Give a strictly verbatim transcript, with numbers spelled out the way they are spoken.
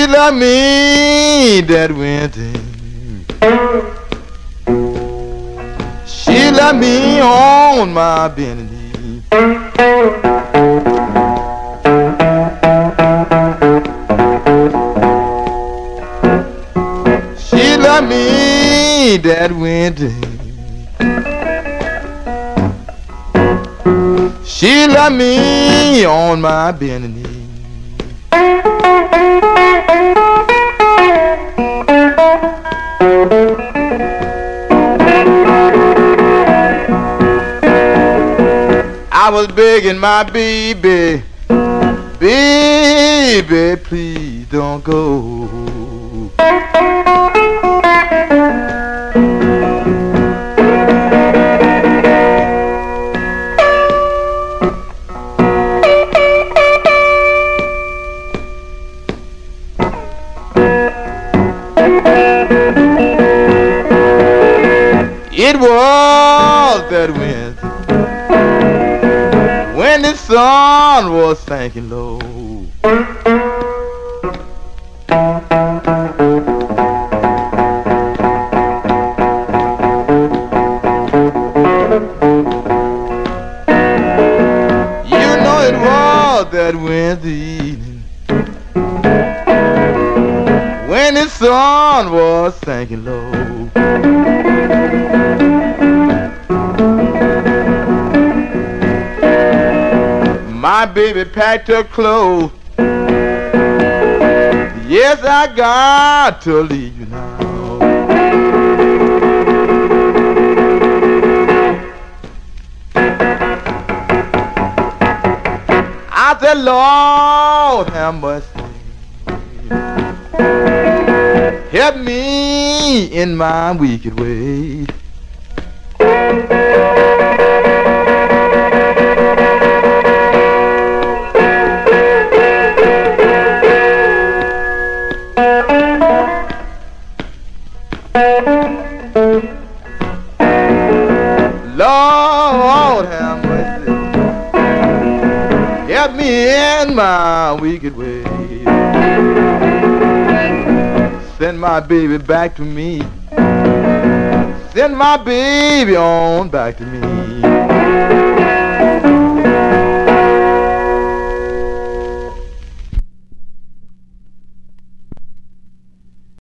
She left me that winter. She left me on my bended knee. She left me that winter. She left me on my bended knee. I was begging my baby, baby, please don't go. It was that winter when the sun was sinking low. You know it was that winter evening when the sun was sinking low. My baby packed her clothes. Yes, I got to leave you now. I said, Lord, have mercy. Help me in my wicked way. Lord have mercy, help me in my wicked way. Send my baby back to me. Send my baby on back to me.